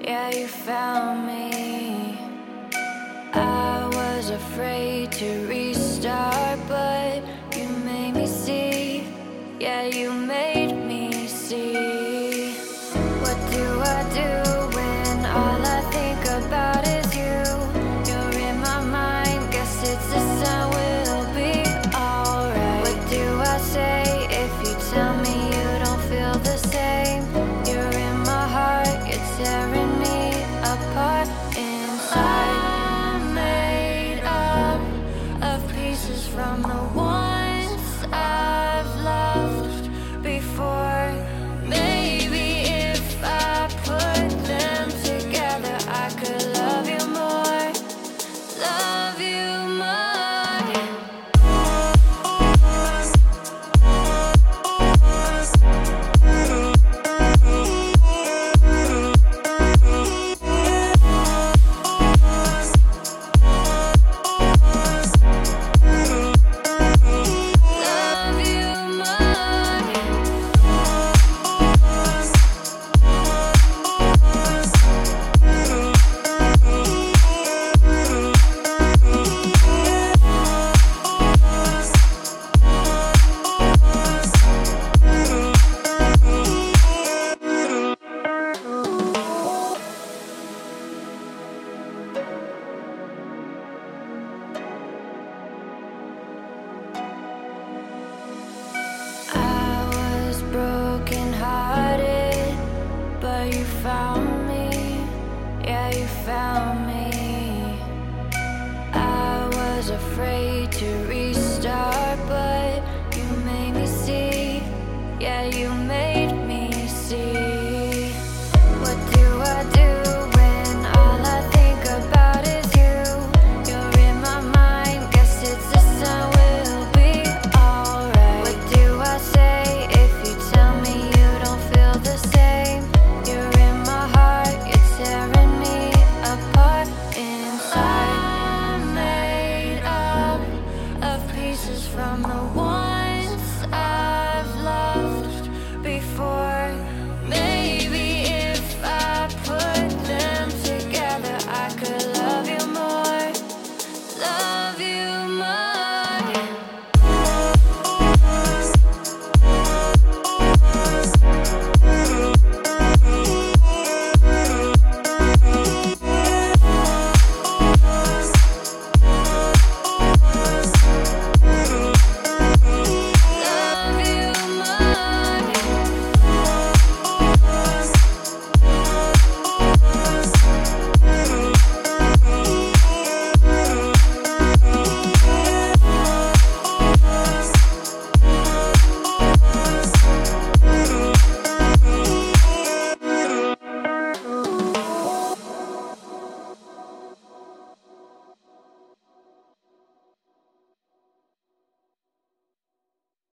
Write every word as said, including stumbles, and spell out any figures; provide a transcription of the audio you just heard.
Yeah, you found me. I was afraid to restart, but you made me see. Yeah, you made me see. What do I do when all I think about is you? You're in my mind, guess it's a sign we'll be alright. What do I say if you tell me you don't feel the same? You're in my heart, you're tearing me apart inside. I'm made up of pieces from the ones I've loved before. Maybe if I put them together, I could love you more, love you more. Love you more. I was broken hearted, but you found me. Yeah, you found me. I was afraid to reach